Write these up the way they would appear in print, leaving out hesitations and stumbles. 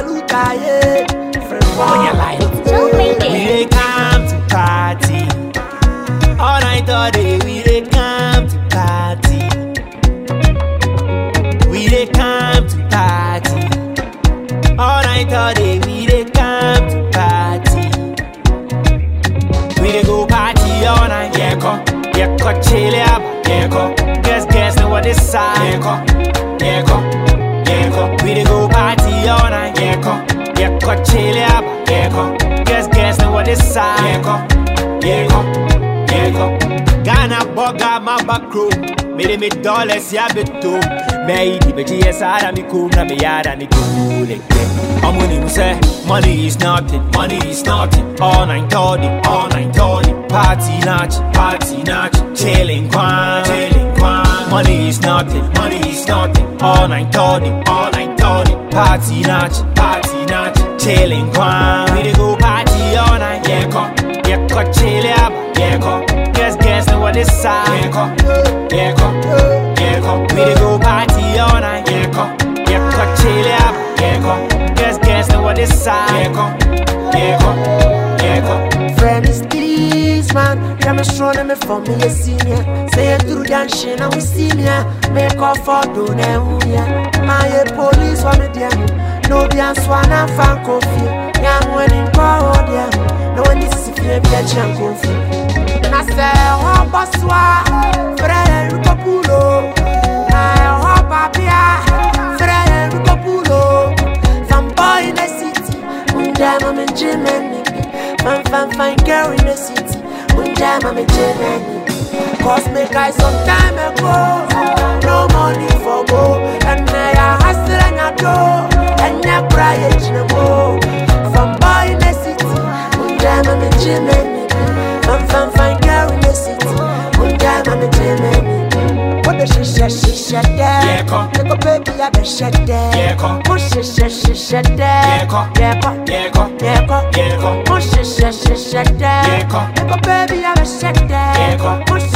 Baluta, yeah. On your line. We dey come to party. All night, all day, we dey come to party. We dey come to party. All night, all day, we dey come to party. We dey go party all night. Yeah, chill out. Yeah, guess know what this side. Yeah, we dey go party all night. Yeah, chill out. Yeah, guess know what this side. Yeah, Ghana boga my back room. Made me dollars ya beto. Me di beji esada mi kum na me yada ni kule. Amuni say money is nothing, money is nothing. All night all day, party natch, chilling kwan. Money is nothing, all night all day, party natch, chilling kwan. We dey go party all night, yeah, chill out, guess know what this side, yeah, we dey go party all night, yeah, chill out, guess know what this side, Friend is this man, yeah, me strong me for me a senior. Say it through that shit, now we see me. Make up for do yeah. My police want me there. No be an swan and fan coffee. Yeah, I'm winning power there. No one is if you be a champ coffee. Then I say, oh, Baswa, Fred Rucapulo. I hope I be a Fred Rucapulo. From boy in the city, one time I'm in Germany. Fine girl in the city. One time I'm in Germany. Cause me guy some time ago. No money for go. And I hustle and I do. And I cry in the go. From boy in the city. One time I'm in Germany. Fine girl in the city. One time I'm in Germany. What the she there. Yeah, take a baby I be shut there. Yeah, push she there. Yeah, push she there. Take a baby I be shut there. Push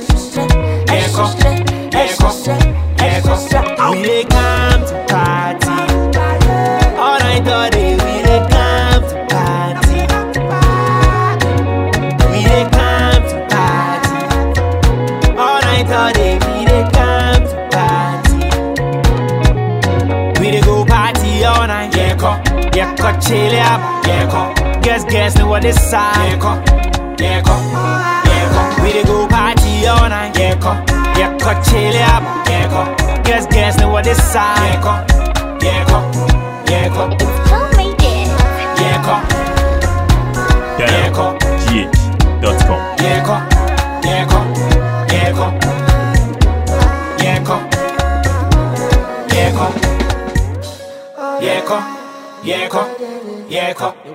we dey come to party. All night all day we dey come to party. We dey come to party. All night all day we dey come to party. We dey go party all night. Yeah, chill out. Guess know what this side. We dey go party all night. Yeah, chill out. Guess know what this side. Yeah,